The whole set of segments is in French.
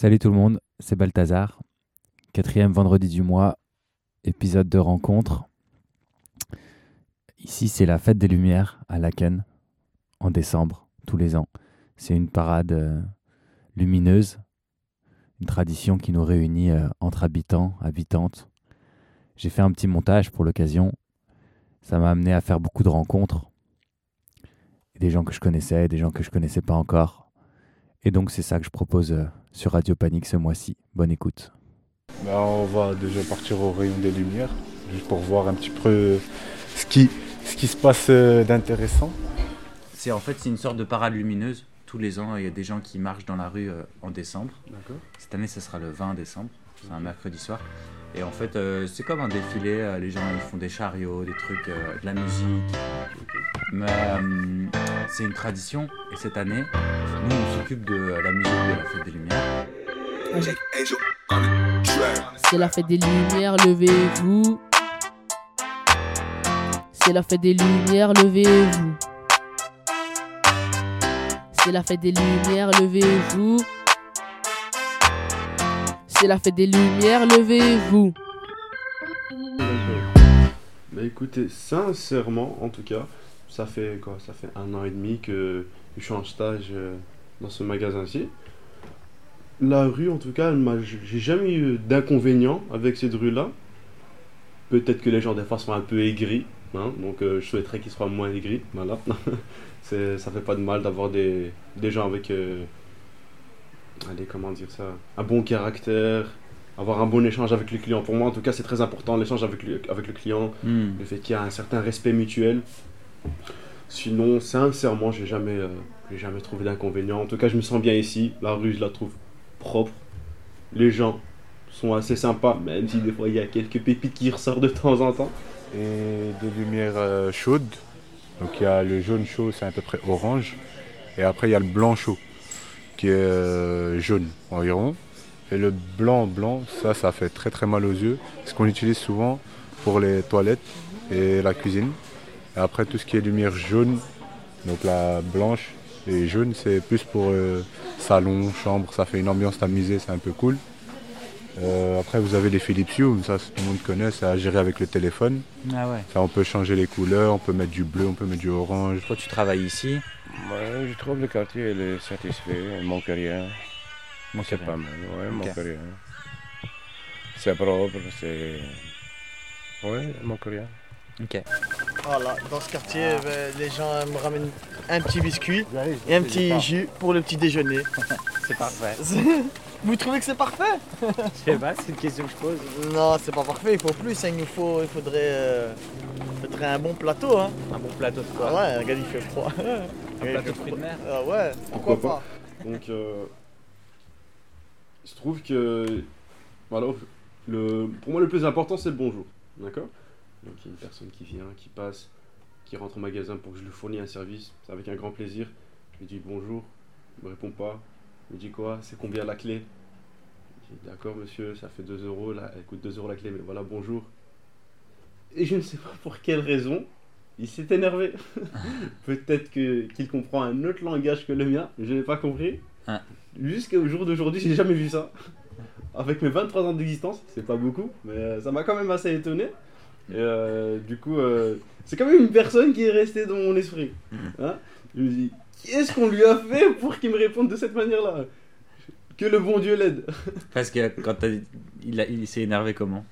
Salut tout le monde, c'est Balthazar. Quatrième vendredi du mois, épisode de rencontre. Ici, c'est la fête des Lumières à Laken, en décembre, tous les ans. C'est une parade lumineuse, une tradition qui nous réunit entre habitants, habitantes. J'ai fait un petit montage pour l'occasion. Ça m'a amené à faire beaucoup de rencontres. Des gens que je connaissais, des gens que je connaissais pas encore. Et donc, c'est ça que je propose sur Radio Panique ce mois-ci. Bonne écoute. On va déjà partir au rayon des Lumières, juste pour voir un petit peu ce qui se passe d'intéressant. C'est une sorte de parade lumineuse. Tous les ans, il y a des gens qui marchent dans la rue en décembre. D'accord. Cette année, ce sera le 20 décembre. C'est un mercredi soir. Et en fait, c'est comme un défilé. Les gens ils font des chariots, des trucs, de la musique. Mais c'est une tradition. Et cette année, nous, on s'occupe de la musique de la fête des Lumières. C'est la fête des Lumières, levez-vous. C'est la fête des Lumières, levez-vous. C'est la fête des Lumières, levez-vous. C'est la fête des Lumières, levez-vous. Bah écoutez, sincèrement, en tout cas, ça fait 1 an et demi que je suis en stage dans ce magasin-ci. La rue, en tout cas, j'ai jamais eu d'inconvénients avec cette rue-là. Peut-être que les gens, des fois, sont un peu aigris, hein, donc je souhaiterais qu'ils soient moins aigris, voilà. Ça fait pas de mal d'avoir des gens avec, un bon caractère, avoir un bon échange avec le client. Pour moi, en tout cas, c'est très important, l'échange avec le client, le fait qu'il y a un certain respect mutuel. Sinon, sincèrement, j'ai jamais trouvé d'inconvénients. En tout cas, je me sens bien ici. La rue, je la trouve propre. Les gens sont assez sympas, même si des fois il y a quelques pépites qui ressortent de temps en temps. Et des lumières chaudes. Donc il y a le jaune chaud, c'est à peu près orange. Et après il y a le blanc chaud, qui est jaune environ. Et le blanc, ça fait très très mal aux yeux. C'est ce qu'on utilise souvent pour les toilettes et la cuisine. Et après tout ce qui est lumière jaune, donc la blanche et jaune, c'est plus pour salon, chambre, ça fait une ambiance tamisée, c'est un peu cool. Après vous avez les Philips Hue, ça tout le monde connaît, c'est à gérer avec le téléphone. Ah ouais. Ça, on peut changer les couleurs, on peut mettre du bleu, on peut mettre du orange. Toi, tu travailles ici. Ouais, je trouve le quartier il est satisfait, il manque rien. C'est pas mal, ouais, il manque rien. C'est propre, c'est... Ouais, il manque rien. Ok. Voilà, dans ce quartier, les gens me ramènent un petit biscuit et un petit jus pour le petit déjeuner. C'est parfait. Vous trouvez que c'est parfait? Je sais pas, c'est une question que je pose. Non, c'est pas parfait, il faut plus, hein, il faudrait un bon plateau. Hein. Un bon plateau de quoi? Ah ouais, regarde, il fait froid. Un plateau de fruits de mer? Ah ouais, pourquoi pas? Donc, il se trouve que, voilà, pour moi le plus important c'est le bonjour, d'accord? Donc il y a une personne qui vient, qui passe, qui rentre au magasin pour que je lui fournis un service, c'est avec un grand plaisir. Je lui dis bonjour, il me répond pas, il me dit quoi, c'est combien la clé? Je dis d'accord monsieur, ça fait 2 €, là, elle coûte 2 € la clé, mais voilà bonjour. Et je ne sais pas pour quelle raison, il s'est énervé. Peut-être qu'il comprend un autre langage que le mien, je n'ai pas compris. Jusqu'au jour d'aujourd'hui, j'ai jamais vu ça. Avec mes 23 ans d'existence, c'est pas beaucoup, mais ça m'a quand même assez étonné. Et du coup, c'est quand même une personne qui est restée dans mon esprit. Hein, je me dis, qu'est-ce qu'on lui a fait pour qu'il me réponde de cette manière-là? Que le bon Dieu l'aide. Parce que quand il s'est énervé comment?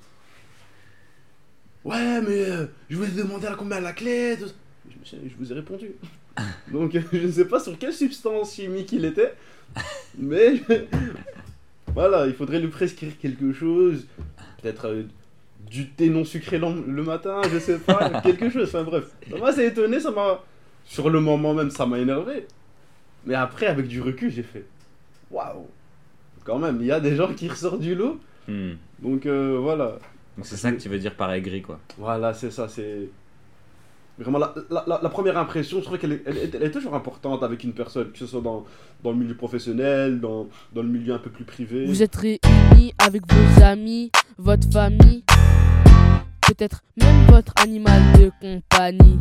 Ouais, mais je voulais demander à combien la clé. Je vous ai répondu. Donc, je ne sais pas sur quelle substance chimique il était, mais voilà, il faudrait lui prescrire quelque chose. Peut-être du thé non sucré le matin, je sais pas, quelque chose. Enfin bref, ça m'a assez étonné, sur le moment même, ça m'a énervé. Mais après, avec du recul, j'ai fait waouh, quand même, il y a des gens qui ressortent du lot. Donc voilà. Donc c'est ça que tu veux dire par aigri, quoi. Voilà, c'est ça, c'est... Vraiment, la première impression, je trouve qu'elle est toujours importante avec une personne, que ce soit dans le milieu professionnel, dans le milieu un peu plus privé. Vous êtes réunis avec vos amis, votre famille, peut-être même votre animal de compagnie.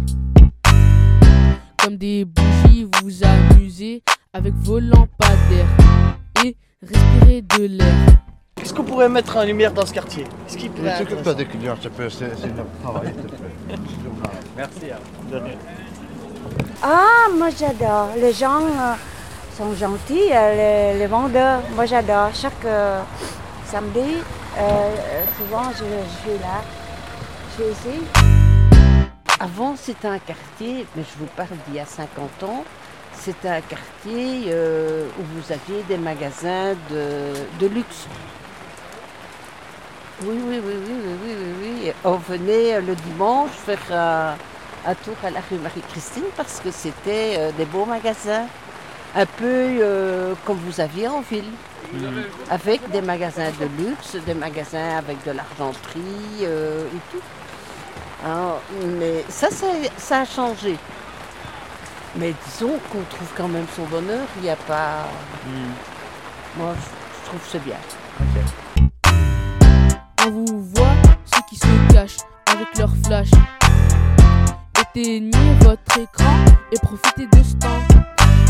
Comme des bougies, vous amusez avec vos lampadaires. et respirer de l'air. Qu'est-ce qu'on pourrait mettre en lumière dans ce quartier? Est-ce qu'il pourrait Ne être t'occupe pas des clients, c'est notre travail. Merci. Ah, moi j'adore. Les gens sont gentils, les vendeurs. Moi j'adore. Chaque samedi, souvent je suis là. Je suis ici. Avant, c'était un quartier, mais je vous parle d'il y a 50 ans, c'était un quartier où vous aviez des magasins de luxe. Oui. Et on venait le dimanche faire un tour à la rue Marie-Christine parce que c'était des beaux magasins, un peu comme vous aviez en ville, avec des magasins de luxe, des magasins avec de l'argenterie et tout. Alors, mais ça a changé. Mais disons qu'on trouve quand même son bonheur, il n'y a pas... Moi, je trouve que c'est bien. On vous voit ceux qui se cachent avec leur flash. Éteignez votre écran et profitez de ce temps.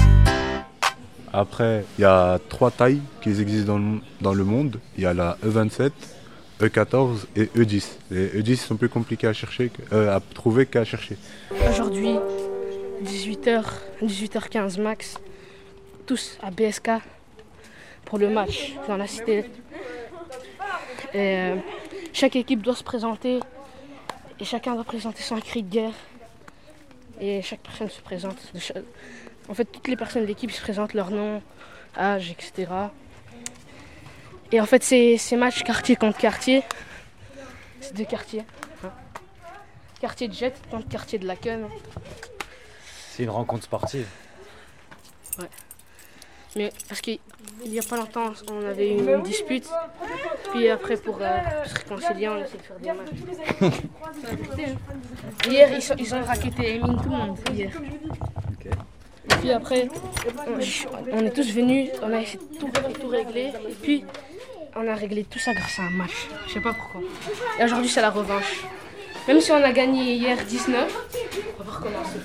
Après, il y a 3 tailles qui existent dans le monde. Il y a la E27, E14 et E10. Les E10 sont plus compliqués à trouver qu'à chercher. Aujourd'hui, 18h, 18h15 max, tous à BSK pour le match dans la cité. Et, chaque équipe doit se présenter et chacun doit présenter son cri de guerre. Et chaque personne se présente. En fait, toutes les personnes de l'équipe se présentent leur nom, âge, etc. Et en fait, ces matchs quartier contre quartier, c'est 2 quartiers. Quartier de Jet contre quartier de Laken. C'est une rencontre sportive. Ouais. Mais parce qu'il n'y a pas longtemps, on avait eu une dispute. Puis après, pour se réconcilier, on essaie de faire des matchs. Hier, ils ont raquetté Emin tout le monde. Hier. Okay. Et puis après, on est tous venus, on a essayé de tout régler. Et puis, on a réglé tout ça grâce à un match. Je sais pas pourquoi. Et aujourd'hui, c'est la revanche. Même si on a gagné hier 19, on va recommencer.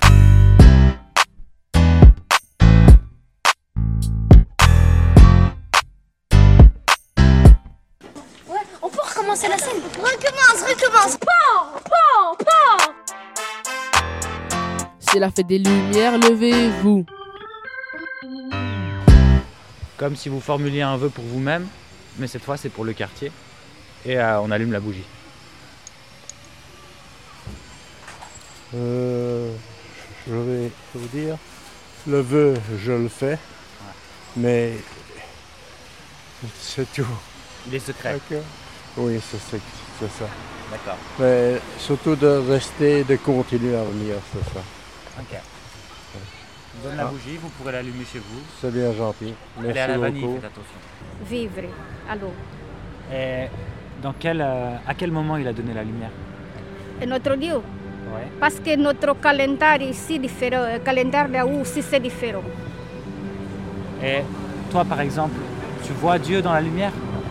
Ouais, on peut recommencer la scène. Recommence. Pan. C'est la fête des lumières, levez-vous. Comme si vous formuliez un vœu pour vous-même, mais cette fois c'est pour le quartier. Et on allume la bougie. Je vais vous dire, le vœu, je le fais, mais c'est tout. Il est secret. D'accord. Oui, c'est ça. D'accord. Mais surtout de rester, de continuer à venir, c'est ça. Ok. Je vous donne la bougie, vous pourrez l'allumer chez vous. C'est bien gentil. Elle est Merci à la vanille, beaucoup. faites attention. Vivre, allô. Et à quel moment il a donné la lumière? Et notre Dieu. Ouais. Parce que notre calendrier ici est différent, le calendrier là aussi c'est différent. Et toi par exemple, tu vois Dieu dans la lumière?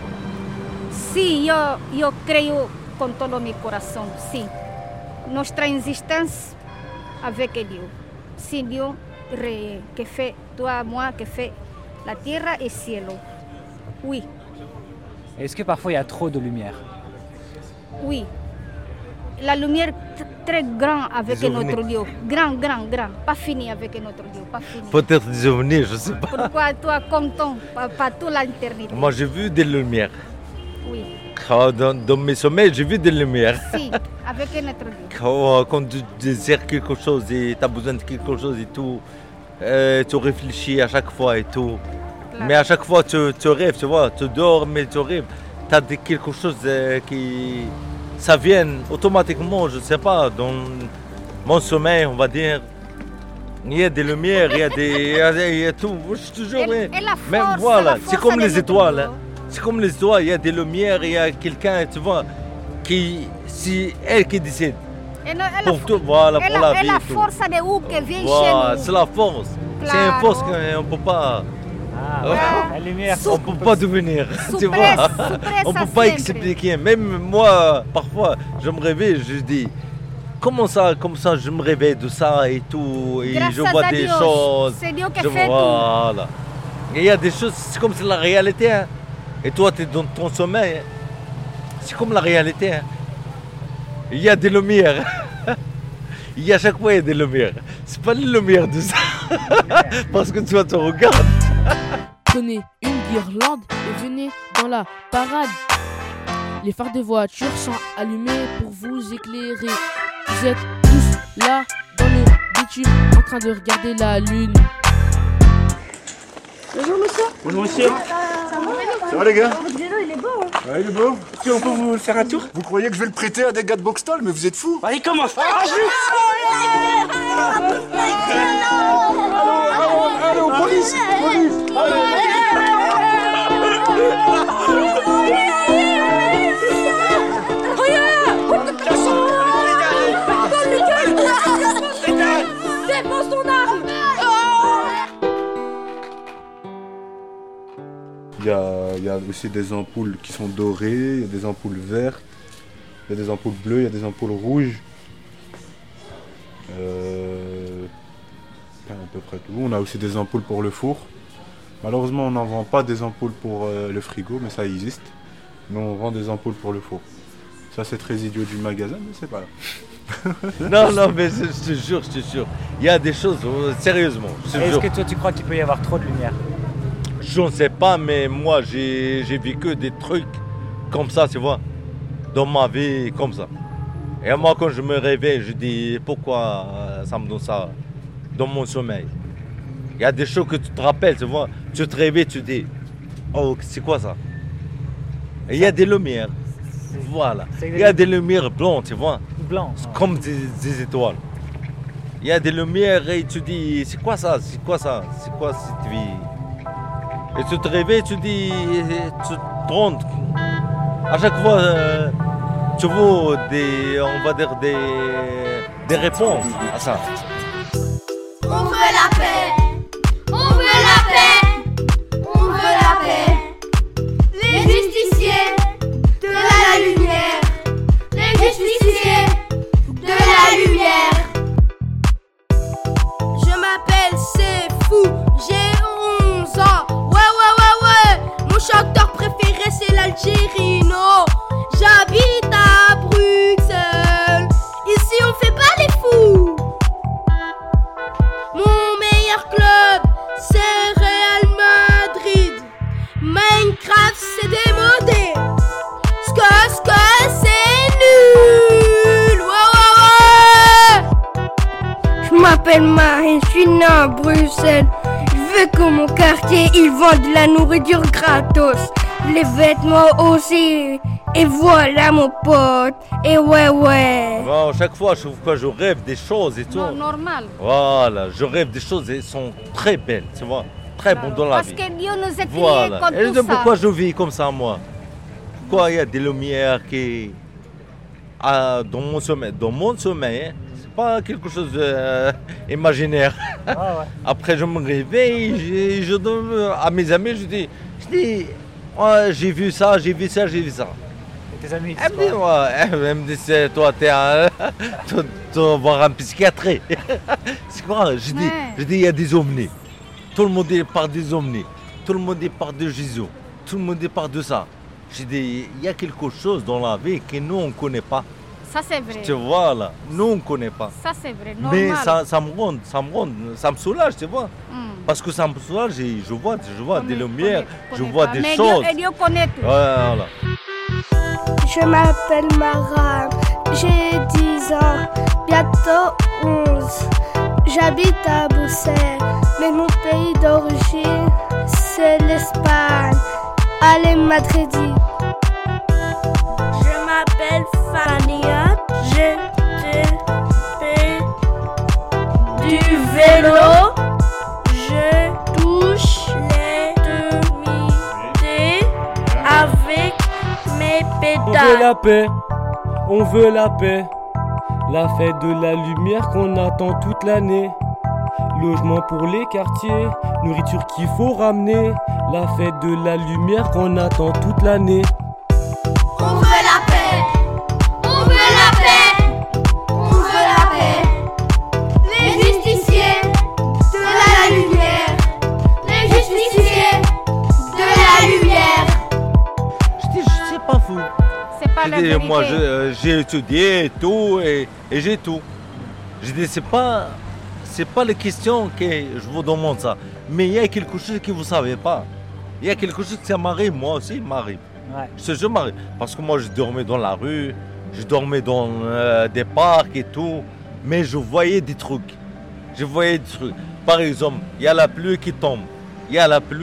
Si, yo creo con todo mi corazón, sí. Nuestra existence avec Dieu. Si Dieu que fait toi, moi, que fait la terre et le cielo. Oui, Est-ce que parfois il y a trop de lumière? oui. La lumière très grande avec Des notre ovnis. Dieu. Grand. Pas fini avec notre Dieu, pas fini. Peut-être des souvenirs, je sais pas. Pourquoi toi content, pas toute l'éternité? Moi j'ai vu des lumières. Oui, Dans mes sommeils, j'ai vu des lumières. si, avec notre Dieu. Quand tu désires quelque chose et tu as besoin de quelque chose et tout, tu réfléchis à chaque fois et tout. Claro. Mais à chaque fois tu rêves, tu vois, tu dors mais tu rêves. Tu as quelque chose qui... Ça vient automatiquement, je ne sais pas, dans mon sommeil, on va dire. Il y a des lumières, il y a tout. Je te jure, Et la même force, voilà, la c'est force comme de les notre étoiles. Dieu. Hein. C'est comme les étoiles, il y a des lumières, il y a quelqu'un, tu vois, c'est elle qui décide. Et la, Pour tout, voilà, pour la vie. la tout. force de où qui vient Voilà, chez nous. c'est la force. C'est une Claro. force qu'on ne peut pas. La lumière. On peut pas devenir, tu Sorpresa, vois. sorpresa On peut pas siempre. expliquer. Même moi, parfois, je me réveille, je dis, comment ça, comme ça, je me réveille de ça et tout, et Grâce je vois à des Dieu. choses. C'est Dieu qui Je fait voilà. Il y a des choses, c'est comme c'est la réalité. Hein. Et toi, tu es dans ton sommeil. Hein. C'est comme la réalité. Hein. Il y a des lumières. Il y a chaque fois il y a des lumières. C'est pas les lumières de ça. Parce que toi, tu regardes. Prenez une guirlande et venez dans la parade. Les phares des voitures sont allumés pour vous éclairer. Vous êtes tous là dans le bitume en train de regarder la lune. Bonjour monsieur. Bonjour monsieur. Ça va les gars? Votre vélo il est beau hein. Ouais, il est beau. Est-ce qu'on peut vous faire un tour? Vous croyez que je vais le prêter à des gars de Boxstall? Mais vous êtes fous. Allez, commence. Allô, police. Dépose ton arme. Il y a aussi des ampoules qui sont dorées, il y a des ampoules vertes, il y a des ampoules bleues, il y a des ampoules rouges. À peu près tout. On a aussi des ampoules pour le four. Malheureusement, on n'en vend pas des ampoules pour le frigo, mais ça existe. Mais on vend des ampoules pour le four. Ça, c'est très idiot du magasin, mais c'est pas grave. Non, mais je te jure. Il y a des choses, sérieusement. Est-ce que toi, tu crois qu'il peut y avoir trop de lumière? Je ne sais pas, mais moi, j'ai vécu des trucs comme ça, tu vois, dans ma vie, comme ça. Et moi, quand je me réveille, je dis, pourquoi ça me donne ça dans mon sommeil? Il y a des choses que tu te rappelles, tu vois. Tu te réveilles, tu dis, oh, c'est quoi ça? Et il y a des lumières. Voilà. Il y a des lumières blanches, tu vois. Blanc. Comme des étoiles. Il y a des lumières et tu dis, c'est quoi ça? C'est quoi ça? C'est quoi cette vie? Et tu te réveilles, tu dis, tu te rends. À chaque fois, tu vois on va dire des réponses à ça. On veut la paix. On veut la paix. On veut la paix. Les justiciers de la lumière. Les justiciers de la lumière. Je m'appelle C'est Fou. J'ai 11 ans. Ouais. Mon chanteur préféré c'est l'Algérino. J'habite à Bruxelles. Ici on fait pas les fous. Mon meilleur club c'est Real Madrid. Minecraft c'est démodé. Ska c'est nul. Ouais. Je m'appelle Marine, je suis née à Bruxelles. Je veux que mon quartier il vend de la nourriture gratos. Les vêtements aussi. Et voilà mon pote. Et ouais. Bon, chaque fois, je rêve des choses et tout. Non, normal. Voilà, je rêve des choses et elles sont très belles, tu vois. Très bonnes dans la vie. Parce que Dieu nous a créés Voilà. comme Et tout ça. pourquoi je vis comme ça, moi? Pourquoi il y a des lumières qui... dans mon sommeil. Dans mon sommeil, hein, c'est pas quelque chose d'imaginaire. Après, je me réveille, je donne à mes amis, je dis ouais, j'ai vu ça. Et tes amis Elle me dit, toi, tu vas voir un psychiatre. C'est quoi? Je dis, il y a des ovnis. Tout le monde parle des ovnis. Tout le monde parle de Jésus. Tout le monde parle de ça. Je dis, il y a quelque chose dans la vie que nous, on ne connaît pas. Ça c'est vrai. Tu vois là, nous on ne connaît pas. Ça c'est vrai, normal. Mais ça me soulage, tu vois. Parce que ça me soulage et je vois des lumières, je vois des choses. Dieu connaît tout. Voilà. Je m'appelle Mara, j'ai 10 ans, bientôt 11. J'habite à Bruxelles, mais mon pays d'origine, c'est l'Espagne. Allez, Madridi. Je m'appelle Fania, je fais du vélo. Je touche les demi-dés avec mes pédales. On veut la paix, on veut la paix. La fête de la lumière qu'on attend toute l'année. Logement pour les quartiers, nourriture qu'il faut ramener. La fête de la lumière qu'on attend toute l'année. On veut la paix, on veut la paix, on veut la paix. Les justiciers de la lumière, les justiciers pas la dis, vérité. moi, j'ai étudié et tout, et j'ai tout. Je dis, c'est pas la question que je vous demande ça. Mais il y a quelque chose que vous ne savez pas. Il y a quelque chose qui ça m'arrive, moi aussi, il m'arrive. Ouais. Je m'arrive. Parce que moi, je dormais dans la rue, je dormais dans des parcs et tout. Mais je voyais des trucs. Par exemple, il y a la pluie qui tombe. Il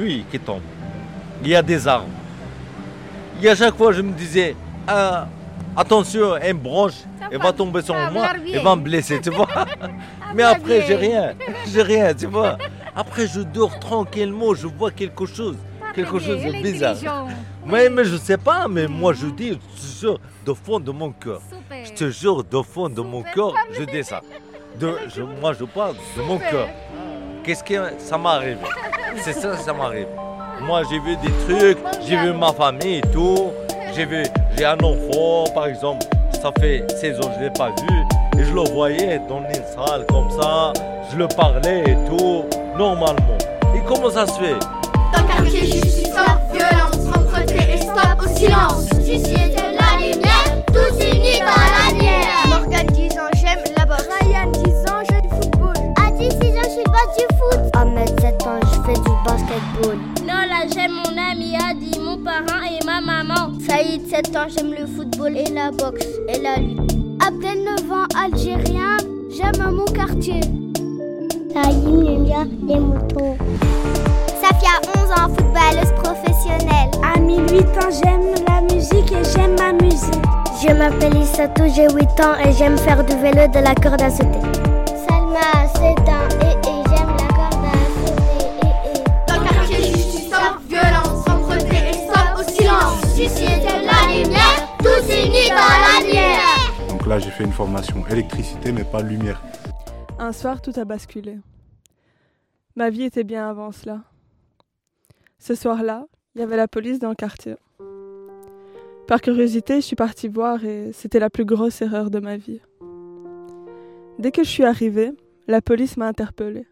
y a des arbres. Et à chaque fois, je me disais, attention, une branche, elle va tomber sur moi, elle va me blesser, tu vois. Mais après, j'ai rien, tu vois. Après, je dors tranquillement, je vois quelque chose de bizarre. Mais je sais pas, mais moi, je dis, je te jure, de fond de mon cœur. Je te jure, de fond de mon cœur, je dis ça. Moi, je parle de mon cœur. Qu'est-ce que ça m'arrive? C'est ça, ça m'arrive. Moi, j'ai vu des trucs, j'ai vu ma famille et tout. J'ai un enfant, par exemple, ça fait 16 ans que je ne l'ai pas vu. Et je le voyais dans une salle comme ça, je le parlais et tout, normalement. Et comment ça se fait? Dans le quartier, justice, violence, propreté et stop au silence. Ici est de la lumière, tous unis dans la lumière. Morgane 10 ans, j'aime la boxe. Ryan 10 ans, j'aime le football. À 16 ans, je suis le boss du foot. À 7 ans, je fais du basketball. Nola, j'aime mon ami Adi, mon parent et ma maman. Saïd, 7 ans, j'aime le football et la boxe et la lutte. Abdel, 9 ans, algérien, j'aime mon quartier. Saïd, j'aime bien les motos. Safia, 11 ans, footballeuse professionnelle. Ami, 8 ans, j'aime la musique et j'aime ma musique. Je m'appelle Issatou, j'ai 8 ans et j'aime faire du vélo de la corde à sauter. Salma, 7 ans et j'aime la corde à sauter. Dans le quartier, justice, stop, violence, propreté et stop au silence. Ici est de la lumière, tous unis dans la lumière. Donc là, j'ai fait une formation électricité, mais pas lumière. Un soir, tout a basculé. Ma vie était bien avant cela. Ce soir-là, il y avait la police dans le quartier. Par curiosité, je suis partie voir et c'était la plus grosse erreur de ma vie. Dès que je suis arrivée, la police m'a interpellée.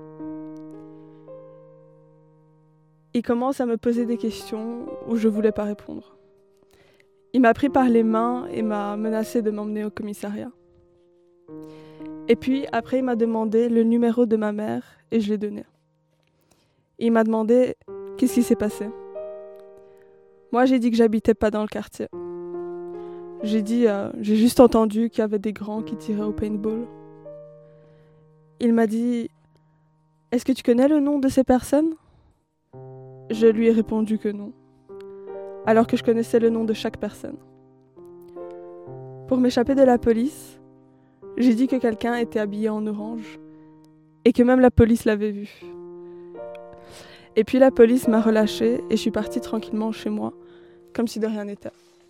Il commence à me poser des questions où je ne voulais pas répondre. Il m'a pris par les mains et m'a menacé de m'emmener au commissariat. Et puis, après, il m'a demandé le numéro de ma mère et je l'ai donné. Il m'a demandé qu'est-ce qui s'est passé. Moi, j'ai dit que j'habitais pas dans le quartier. J'ai dit, j'ai juste entendu qu'il y avait des grands qui tiraient au paintball. Il m'a dit, est-ce que tu connais le nom de ces personnes? Je lui ai répondu que non, alors que je connaissais le nom de chaque personne. Pour m'échapper de la police, j'ai dit que quelqu'un était habillé en orange et que même la police l'avait vu. Et puis la police m'a relâchée et je suis partie tranquillement chez moi, comme si de rien n'était.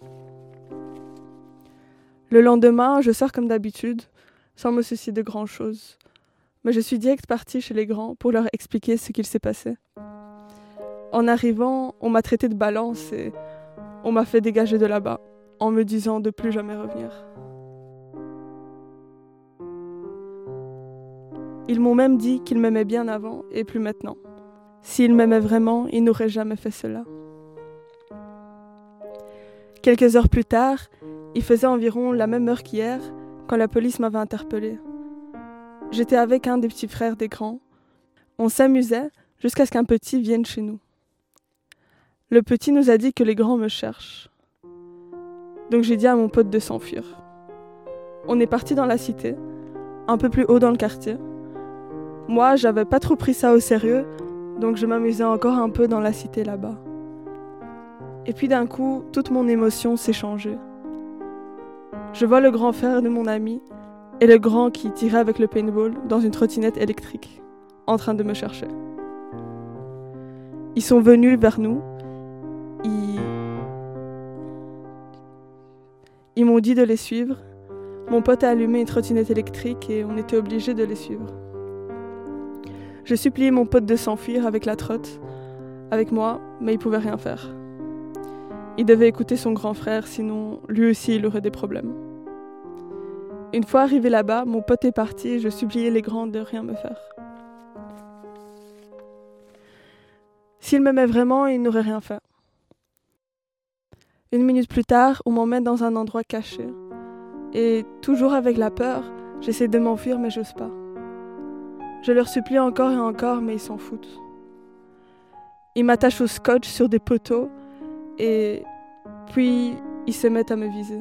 Le lendemain, je sors comme d'habitude, sans me soucier de grand-chose. Mais je suis direct partie chez les grands pour leur expliquer ce qu'il s'est passé. En arrivant, on m'a traité de balance et on m'a fait dégager de là-bas, en me disant de plus jamais revenir. Ils m'ont même dit qu'ils m'aimaient bien avant et plus maintenant. S'ils m'aimaient vraiment, ils n'auraient jamais fait cela. Quelques heures plus tard, il faisait environ la même heure qu'hier quand la police m'avait interpellée. J'étais avec un des petits frères des grands. On s'amusait jusqu'à ce qu'un petit vienne chez nous. Le petit nous a dit que les grands me cherchent. Donc j'ai dit à mon pote de s'enfuir. On est parti dans la cité, un peu plus haut dans le quartier. Moi, j'avais pas trop pris ça au sérieux, donc je m'amusais encore un peu dans la cité là-bas. Et puis d'un coup, toute mon émotion s'est changée. Je vois le grand frère de mon ami et le grand qui tirait avec le paintball dans une trottinette électrique, en train de me chercher. Ils sont venus vers nous. Ils m'ont dit de les suivre. Mon pote a allumé une trottinette électrique et on était obligés de les suivre. Je suppliais mon pote de s'enfuir avec la trotte, avec moi, mais il pouvait rien faire. Il devait écouter son grand frère, sinon lui aussi il aurait des problèmes. Une fois arrivé là-bas, mon pote est parti et je suppliais les grands de rien me faire. S'il m'aimait vraiment, il n'aurait rien fait. 1 minute plus tard, on m'emmène dans un endroit caché. Et toujours avec la peur, j'essaie de m'enfuir mais j'ose pas. Je leur supplie encore et encore, mais ils s'en foutent. Ils m'attachent au scotch sur des poteaux et puis ils se mettent à me viser.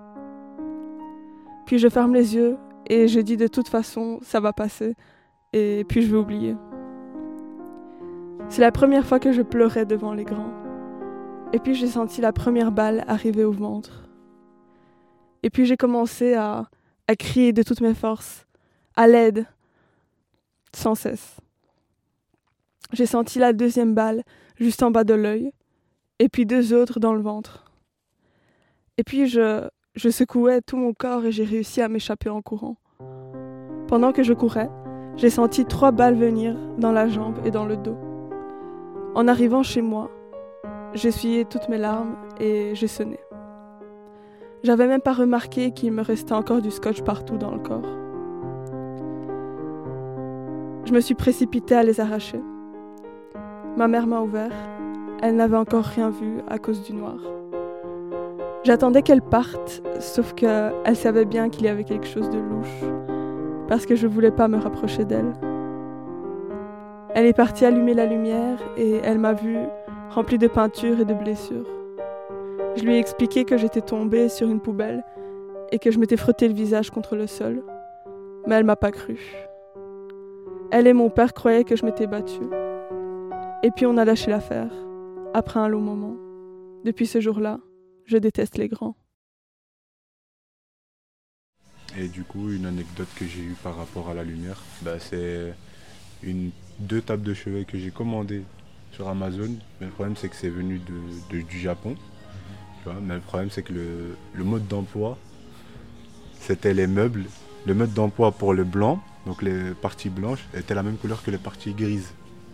Puis je ferme les yeux et je dis de toute façon, ça va passer et puis je vais oublier. C'est la première fois que je pleurais devant les grands. Et puis j'ai senti la première balle arriver au ventre. Et puis j'ai commencé à crier de toutes mes forces, à l'aide, sans cesse. J'ai senti la deuxième balle juste en bas de l'œil, et puis 2 autres dans le ventre. Et puis je secouais tout mon corps et j'ai réussi à m'échapper en courant. Pendant que je courais, j'ai senti 3 balles venir dans la jambe et dans le dos. En arrivant chez moi, j'essuyais toutes mes larmes et j'ai sonné. J'avais même pas remarqué qu'il me restait encore du scotch partout dans le corps. Je me suis précipitée à les arracher. Ma mère m'a ouvert. Elle n'avait encore rien vu à cause du noir. J'attendais qu'elle parte, sauf qu'elle savait bien qu'il y avait quelque chose de louche, parce que je voulais pas me rapprocher d'elle. Elle est partie allumer la lumière et elle m'a vue remplie de peinture et de blessures. Je lui ai expliqué que j'étais tombée sur une poubelle et que je m'étais frotté le visage contre le sol, mais elle m'a pas cru. Elle et mon père croyaient que je m'étais battue. Et puis on a lâché l'affaire, après un long moment. Depuis ce jour-là, je déteste les grands. Et du coup, une anecdote que j'ai eue par rapport à la lumière, c'est 2 tables de chevet que j'ai commandées sur Amazon. Mais le problème, c'est que c'est venu du Japon. Tu vois, mais le problème, c'est que le mode d'emploi, c'était les meubles. Le mode d'emploi pour le blanc, donc les parties blanches, étaient la même couleur que les parties grises.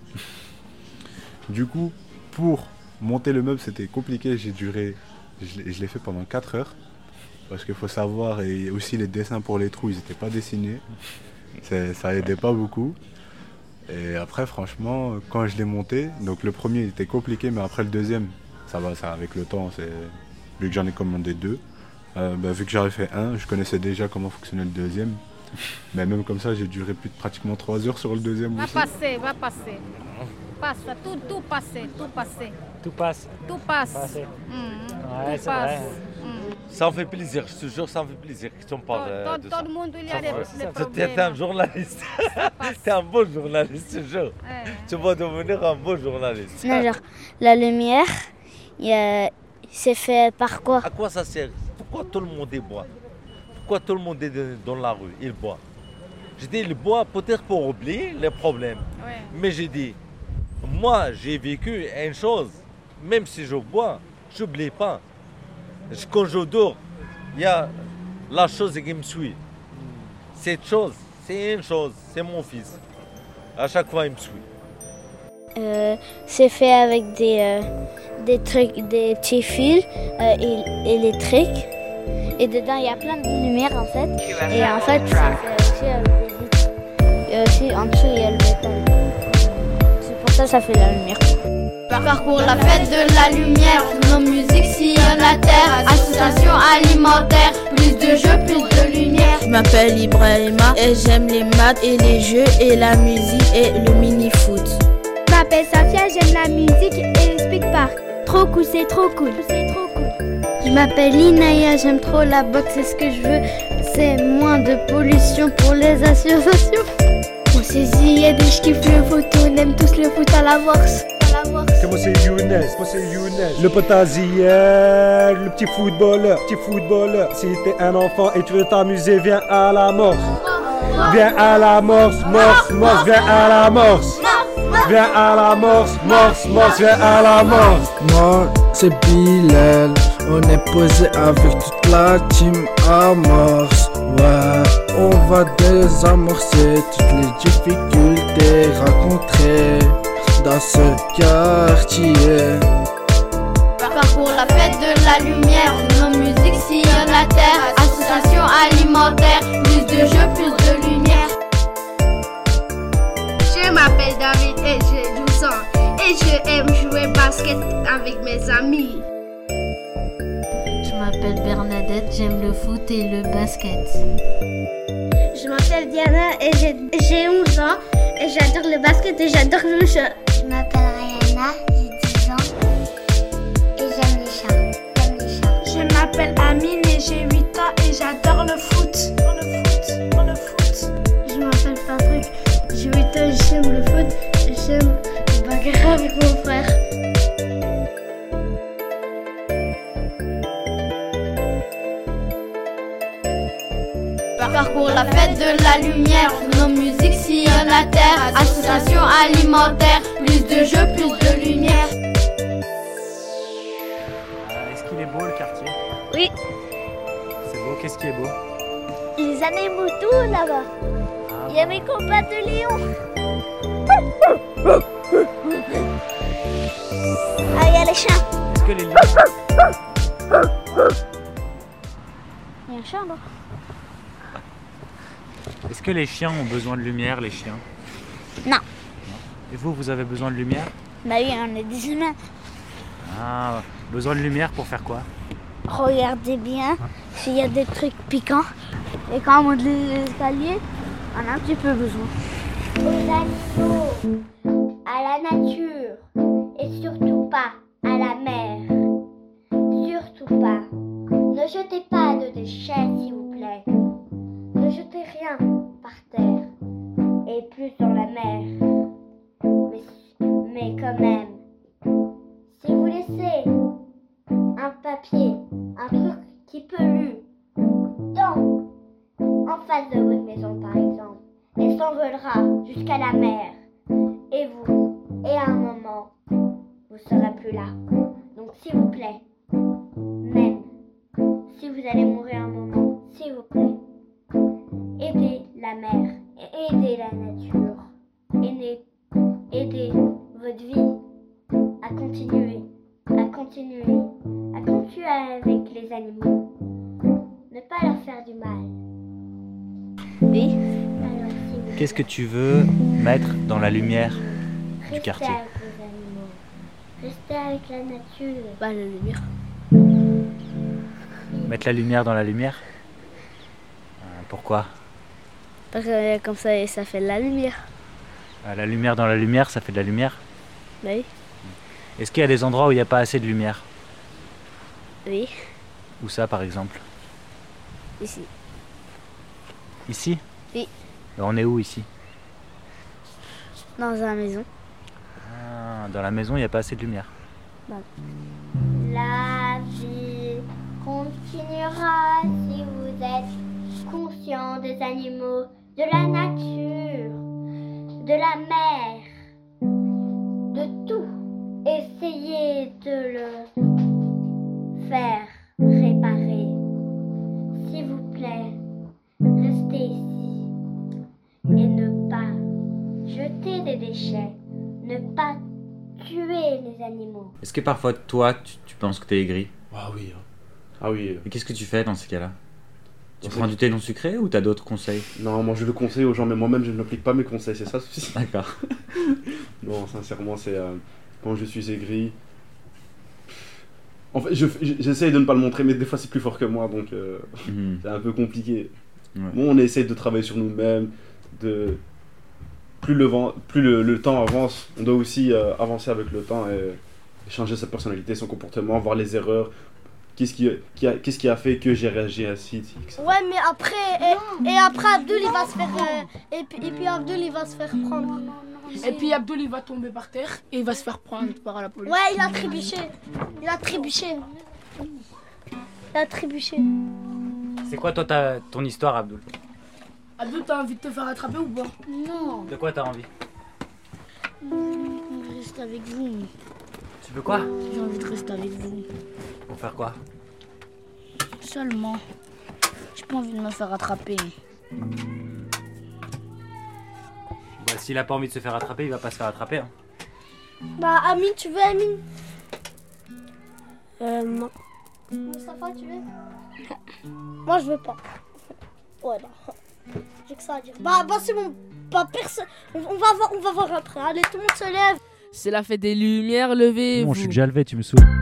Du coup, pour monter le meuble, c'était compliqué. Je l'ai fait pendant 4 heures. Parce qu'il faut savoir, et aussi les dessins pour les trous, ils n'étaient pas dessinés. Ça aidait pas beaucoup. Et après, franchement, quand je l'ai monté, donc le premier était compliqué, mais après le deuxième, ça va, ça avec le temps, vu que j'en ai commandé 2. Vu que j'avais fait 1, je connaissais déjà comment fonctionnait le deuxième. Mais même comme ça, j'ai duré pratiquement 3 heures sur le deuxième aussi. Va passer. Passe, tout passer. Tout passe. Tout passe. Ouais, c'est vrai. Ça me fait plaisir, je te jure, ça me fait plaisir que tu me parles de ça. Tout le monde, il y a des problèmes. T'es un journaliste. T'es un bon journaliste, je te jure. Tu vas devenir un bon journaliste. Non, genre, la lumière, c'est fait par quoi? À quoi ça sert? Pourquoi tout le monde boit? Pourquoi tout le monde est dans la rue? Il boit. J'ai dit, il boit peut-être pour oublier les problèmes. Ouais. Mais j'ai dit, moi, j'ai vécu une chose. Même si je bois, je n'oublie pas. Quand je dors, il y a la chose qui me suit. Cette chose, c'est une chose, c'est mon fils. À chaque fois, il me suit. C'est fait avec des trucs, des petits fils électriques. Et dedans, il y a plein de lumière en fait. Et en fait, c'est fait aussi avec des vitres. Et aussi, en dessous, il y a le métal. C'est pour ça que ça fait de la lumière. Parcours la fête de la lumière, nos musiques sillonnent la terre. Association alimentaire, plus de jeux, plus de lumière. Je m'appelle Ibrahima et j'aime les maths et les jeux et la musique et le mini-foot. Je m'appelle Safia, j'aime la musique et le speak-park. Trop cool, c'est trop cool. Je m'appelle Inaya, j'aime trop la boxe, c'est ce que je veux. C'est moins de pollution pour les associations. Moi c'est Ziyed et je kiffe le foot, on aime tous le foot à la bourse. Moi c'est Younes, le potasier, le petit footballeur. Si t'es un enfant et tu veux t'amuser, viens à la morse. Viens à la morse, viens à la morse. Viens à la morse, viens à la morse. Moi c'est Bilal, on est posé avec toute la team à morse. Ouais, on va désamorcer toutes les difficultés rencontrées dans ce quartier. Parcours la fête de la lumière, nos musiques sillonnent la terre. Association alimentaire, plus de jeux, plus de lumière. Je m'appelle David et j'ai 12 ans. Et je aime jouer basket avec mes amis. J'aime le foot et le basket. Je m'appelle Diana et j'ai 11 ans et j'adore le basket et j'adore le chat. Je m'appelle Rihanna, j'ai 10 ans et j'aime les chats. Je m'appelle Amine et j'ai 8 ans et j'adore le foot. Je m'appelle Patrick, j'ai 8 ans et j'aime le foot et j'aime le bagarre avec mon frère. Parcours la fête de la lumière, nos musiques sillonnent la terre. Association alimentaire, plus de jeux, plus de lumière. Est-ce qu'il est beau le quartier? Oui. C'est beau, qu'est-ce qui est beau? Les animaux tout là-bas. Il y a mes copains de Léon. Ah, il y a les chiens. Est-ce que les lions... Il y a un chat là. Est-ce que les chiens ont besoin de lumière, les chiens? Non. Et vous avez besoin de lumière? Bah oui, on est des humains. Ah, besoin de lumière pour faire quoi? Regardez bien s'il y a des trucs piquants. Et quand on monte les escaliers, on a un petit peu besoin. Aux animaux, à la nature et surtout pas à la mer. Surtout pas. Ne jetez pas de déchets s'il vous plaît. Ne jetez rien par terre et plus dans la mer. Mais quand même, si vous laissez un papier, un truc qui pollue en face de votre maison par exemple, et s'envolera jusqu'à la mer, et à un moment, vous serez plus là. Donc s'il vous plaît, même si vous allez mourir un moment, s'il vous plaît, aidez la mer, aidez la nature, aidez votre vie à continuer avec les animaux. Ne pas leur faire du mal. Oui. Alors, si Qu'est-ce que tu veux mettre dans la lumière du quartier? Restez avec les animaux. Restez avec la nature. Bah, la lumière. Mettre la lumière dans la lumière? Pourquoi? Parce que comme ça fait de la lumière. La lumière dans la lumière, ça fait de la lumière? Bah oui. Est-ce qu'il y a des endroits où il n'y a pas assez de lumière? Oui. Où ça par exemple? Ici. Ici? Oui. On est où ici? Dans la maison. Ah, dans la maison, il n'y a pas assez de lumière. Bah. La vie continuera si vous êtes conscient des animaux, de la nature, de la mer, de tout. Essayez de le faire réparer. S'il vous plaît, restez ici et ne pas jeter des déchets, ne pas tuer les animaux. Est-ce que parfois, toi, tu penses que t'es aigri? Ah oui. Ah oui. Et qu'est-ce que tu fais dans ces cas-là? Tu prends du thé non sucré ou t'as d'autres conseils? Non, moi je le conseille aux gens, mais moi-même je n'applique pas mes conseils, c'est ça le souci. D'accord. Non, sincèrement, c'est quand je suis aigri. En fait, j'essaye de ne pas le montrer, mais des fois c'est plus fort que moi, donc c'est un peu compliqué. Ouais. Bon, on essaye de travailler sur nous-mêmes, plus le temps avance, on doit aussi avancer avec le temps et changer sa personnalité, son comportement, voir les erreurs. Qu'est-ce qui a fait que j'ai réagi ainsi, etc. Ouais, mais après, et après Abdoul il va se faire et puis Abdoul il va se faire prendre. Et puis Abdoul il va tomber par terre et il va se faire prendre par la police. Ouais, il a trébuché. C'est quoi toi ton histoire, Abdoul? Abdoul, t'as envie de te faire attraper ou pas? Non. De quoi t'as envie? Je reste avec vous. Tu veux quoi? J'ai envie de rester avec vous. Pour faire quoi? Seulement. J'ai pas envie de me faire attraper. Bah, s'il a pas envie de se faire attraper, il va pas se faire attraper. Hein. Bah, Amine, tu veux Amine? Non. Moustapha, tu veux? Moi, je veux pas. Ouais, non. J'ai que ça à dire. Bah c'est bon. Bah, personne. On va voir après. Allez, tout le monde se lève. C'est la fête des lumières, levez-vous. Bon, je suis déjà levé, tu me saoules.